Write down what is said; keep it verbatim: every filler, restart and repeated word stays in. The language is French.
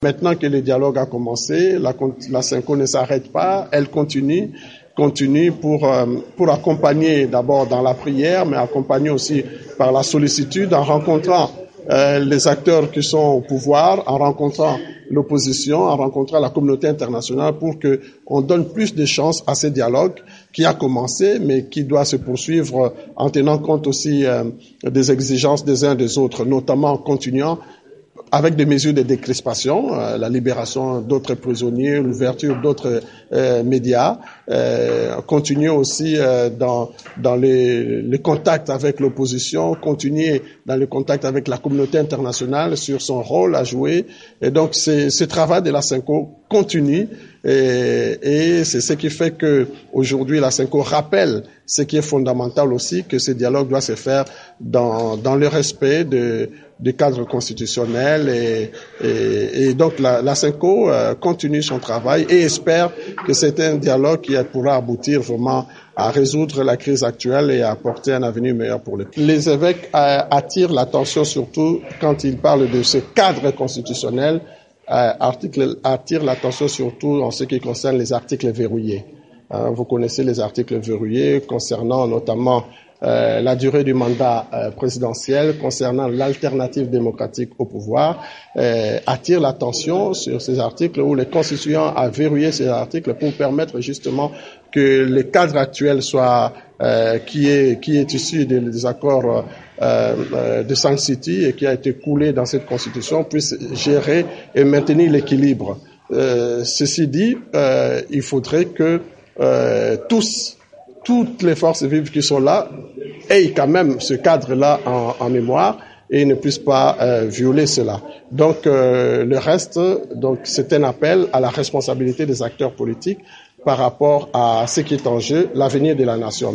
Maintenant que le dialogue a commencé, la, la Synco ne s'arrête pas, elle continue, continue pour, euh, pour accompagner d'abord dans la prière, mais accompagner aussi par la sollicitude en rencontrant euh, les acteurs qui sont au pouvoir, en rencontrant l'opposition, en rencontrant la communauté internationale pour que on donne plus de chances à ce dialogue qui a commencé, mais qui doit se poursuivre en tenant compte aussi euh, des exigences des uns des autres, notamment en continuant avec des mesures de décrispation, euh, la libération d'autres prisonniers, l'ouverture d'autres euh, médias, euh, continuer aussi euh, dans dans les, les contacts avec l'opposition, continuer dans les contacts avec la communauté internationale sur son rôle à jouer. Et donc, c'est, ce travail de la Synco continue et, et c'est ce qui fait que aujourd'hui la Synco rappelle ce qui est fondamental aussi, que ce dialogue doit se faire dans dans le respect de du cadre constitutionnel et, et, et donc la, la Synco euh, continue son travail et espère que c'est un dialogue qui pourra aboutir vraiment à résoudre la crise actuelle et à apporter un avenir meilleur pour les pays. Les évêques euh, attirent l'attention surtout quand ils parlent de ce cadre constitutionnel, euh, article, attirent l'attention surtout en ce qui concerne les articles verrouillés. Hein, vous connaissez les articles verrouillés concernant notamment Euh, la durée du mandat euh, présidentiel, concernant l'alternative démocratique au pouvoir, euh, attire l'attention sur ces articles où les constituants a verrouillé ces articles pour permettre justement que le cadre actuel soit euh, qui est qui est issu des, des accords euh, euh, de Sun City et qui a été coulé dans cette constitution puisse gérer et maintenir l'équilibre. Euh, ceci dit, euh, il faudrait que euh, tous toutes les forces vives qui sont là aient quand même ce cadre-là en, en mémoire et ne puissent pas euh, violer cela. Donc euh, le reste, donc c'est un appel à la responsabilité des acteurs politiques par rapport à ce qui est en jeu, l'avenir de la nation.